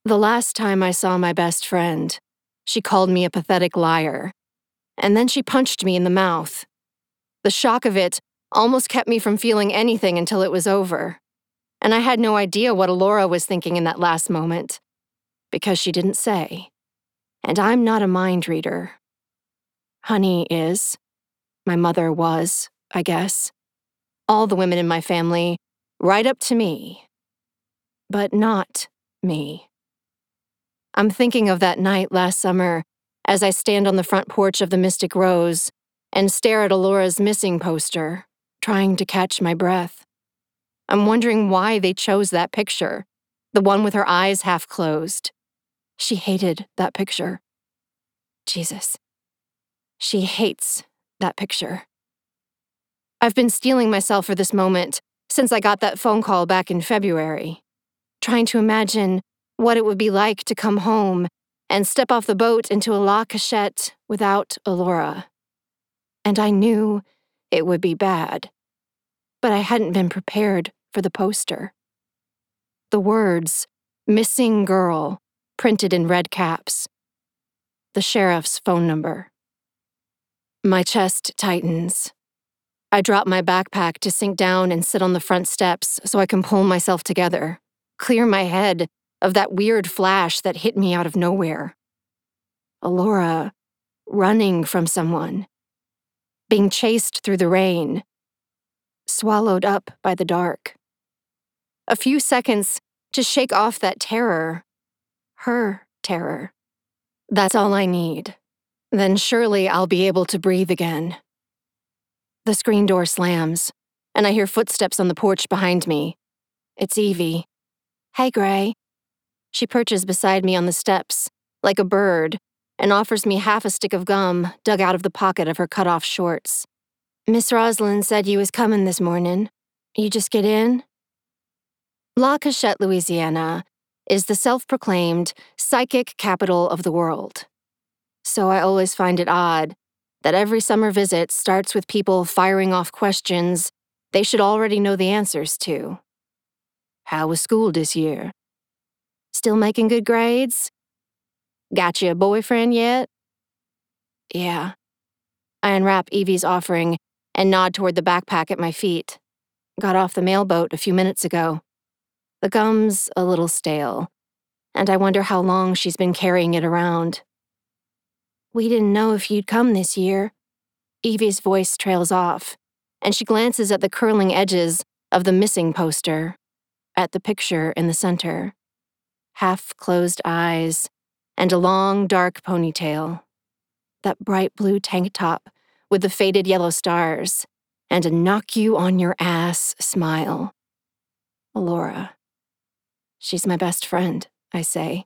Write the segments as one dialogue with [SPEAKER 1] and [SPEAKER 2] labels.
[SPEAKER 1] The last time I saw my best friend, she called me a pathetic liar, and then she punched me in the mouth. The shock of it almost kept me from feeling anything until it was over, and I had no idea what Alora was thinking in that last moment, because she didn't say. And I'm not a mind reader. Honey is. My mother was, I guess. All the women in my family, right up to me. But not me. I'm thinking of that night last summer as I stand on the front porch of the Mystic Rose and stare at Alora's missing poster, trying to catch my breath. I'm wondering why they chose that picture, the one with her eyes half closed. She hated that picture. Jesus. She hates that picture. I've been steeling myself for this moment since I got that phone call back in February, trying to imagine what it would be like to come home and step off the boat into a La Cachette without Alora. And I knew it would be bad, but I hadn't been prepared for the poster. The words, "Missing Girl," printed in red caps. The sheriff's phone number. My chest tightens. I drop my backpack to sink down and sit on the front steps so I can pull myself together, clear my head of that weird flash that hit me out of nowhere. Alora, running from someone, being chased through the rain, swallowed up by the dark. A few seconds to shake off that terror, her terror. That's all I need. Then surely I'll be able to breathe again. The screen door slams, and I hear footsteps on the porch behind me. It's Evie. "Hey, Gray." She perches beside me on the steps, like a bird, and offers me half a stick of gum dug out of the pocket of her cut-off shorts. "Miss Roslyn said you was coming this morning. You just get in?" La Cachette, Louisiana, is the self-proclaimed psychic capital of the world. So I always find it odd that every summer visit starts with people firing off questions they should already know the answers to. How was school this year? Still making good grades? Got you a boyfriend yet? Yeah. I unwrap Evie's offering and nod toward the backpack at my feet. Got off the mailboat a few minutes ago. The gum's a little stale, and I wonder how long she's been carrying it around. "We didn't know if you'd come this year." Evie's voice trails off, and she glances at the curling edges of the missing poster, at the picture in the center. Half-closed eyes, and a long, dark ponytail. That bright blue tank top with the faded yellow stars, and a knock-you-on-your-ass smile. Alora. She's my best friend, I say.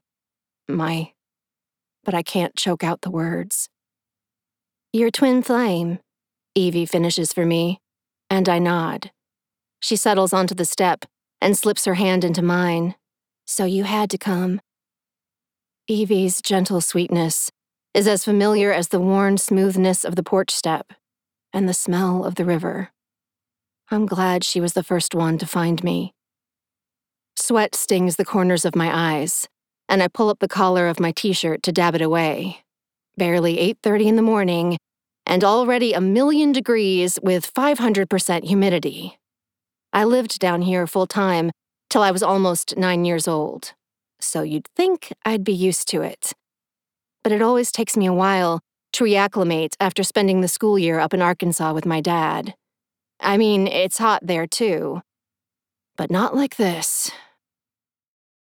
[SPEAKER 1] But I can't choke out the words. "Your twin flame," Evie finishes for me, and I nod. She settles onto the step and slips her hand into mine. "So you had to come." Evie's gentle sweetness is as familiar as the worn smoothness of the porch step and the smell of the river. I'm glad she was the first one to find me. Sweat stings the corners of my eyes, and I pull up the collar of my t-shirt to dab it away. Barely 8:30 in the morning, and already 1,000,000 degrees with 500% humidity. I lived down here full-time till I was almost 9 years old, so you'd think I'd be used to it. But it always takes me a while to reacclimate after spending the school year up in Arkansas with my dad. I mean, it's hot there too, but not like this.